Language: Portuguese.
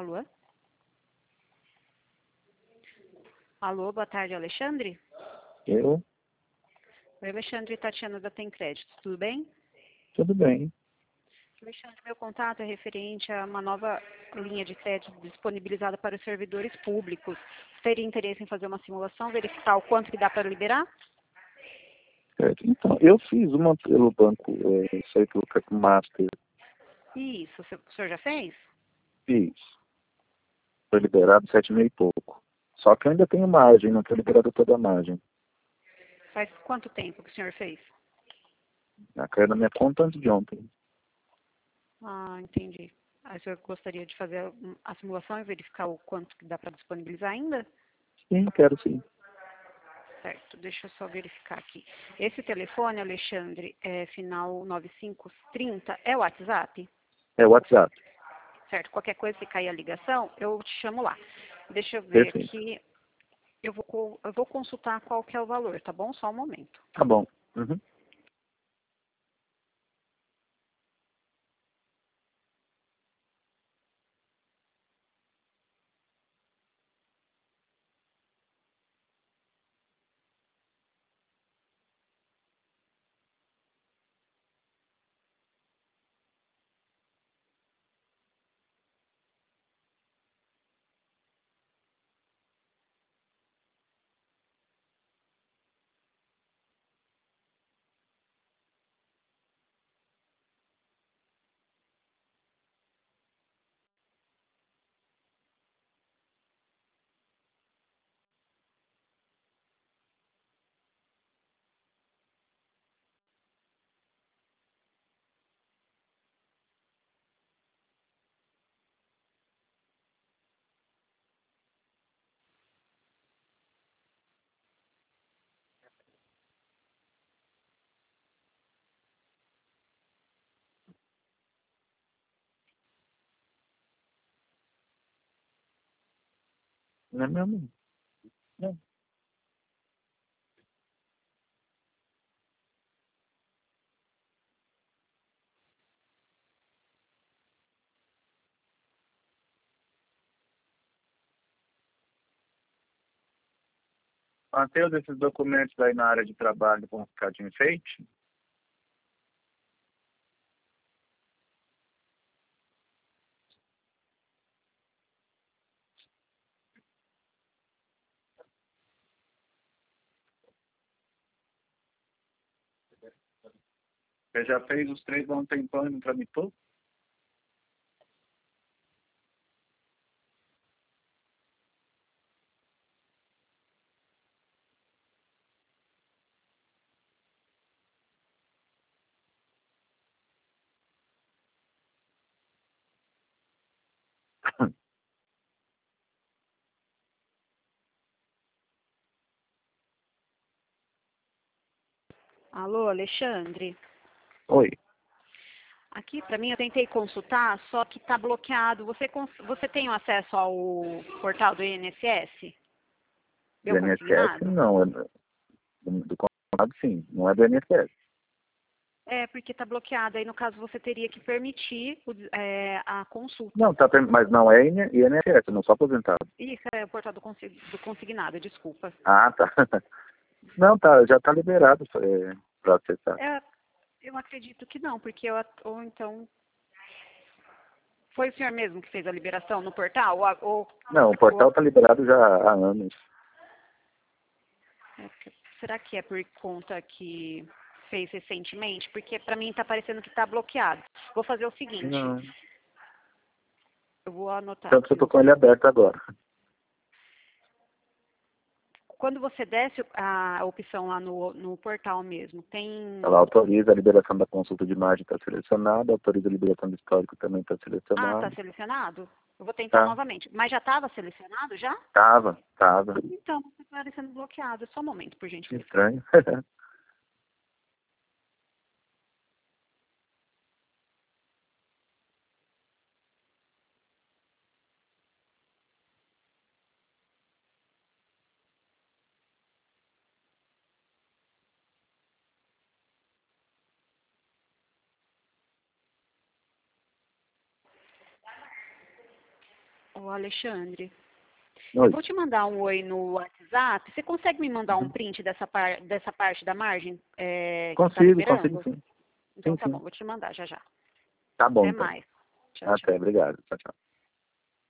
Alô? Alô, boa tarde, Alexandre? Eu? Oi, Alexandre, Tatiana da Tem Crédito, tudo bem? Tudo bem. Alexandre, meu contato é referente a uma nova linha de crédito disponibilizada para os servidores públicos. Você teria interesse em fazer uma simulação, verificar o quanto que dá para liberar? Certo. Então, eu fiz uma pelo banco, isso aí pelo Cap Master. Isso, o senhor já fez? Fiz. Foi liberado 7,5 e pouco. Só que eu ainda tenho margem, não foi liberado toda a margem. Faz quanto tempo que o senhor fez? Caiu na minha conta antes de ontem. Ah, entendi. Aí o senhor gostaria de fazer a simulação e verificar o quanto que dá para disponibilizar ainda? Sim, quero sim. Certo, deixa eu só verificar aqui. Esse telefone, Alexandre, final 9530, é o WhatsApp? É o WhatsApp. Certo, qualquer coisa, se cair a ligação, eu te chamo lá. Deixa eu ver Perfeito. aqui. Eu vou consultar qual que é o valor, tá bom? Só um momento. Tá bom. Uhum. Não é mesmo? Não. Mateus, esses documentos aí na área de trabalho vão ficar de enfeite? Você já fez os 3 há um tempão e não tramitou? Alô, Alexandre? Oi. Aqui, para mim, eu tentei consultar, só que está bloqueado. Você tem o acesso ao portal do INSS? Do Meu INSS, consignado? não. Do contrato, sim. Não é do INSS. É, porque está bloqueado. Aí, no caso, você teria que permitir a consulta. Não, tá, mas não é INSS, não sou aposentado. Isso é o portal do consignado, desculpa. Ah, tá. Não, tá, já tá liberado para acessar. Eu acredito que não, porque ou então foi o senhor mesmo que fez a liberação no portal? Não, o portal tá liberado já há anos. Será que é por conta que fez recentemente? Porque para mim está parecendo que está bloqueado. Vou fazer o seguinte, Não. eu vou anotar Tanto que eu aqui. tô com ele aberto agora. Quando você desce a opção lá no portal mesmo, tem... Ela autoriza a liberação da consulta de imagem, está selecionada, autoriza a liberação do histórico, também está Ah, está selecionado. selecionado? Eu vou tentar Tá. novamente. Mas já estava selecionado já? Tava. Então, está parecendo bloqueado. Só um momento, por Que gentileza. estranho. Ô, Alexandre, Oi. eu vou te mandar um oi no WhatsApp. Você consegue me mandar um print dessa parte da margem que está Consigo liberando? sim. Então Sim, tá bom, sim. vou te mandar já já. Tá bom, Até então. mais. Tchau, tchau. Até, obrigado. Tchau, tchau.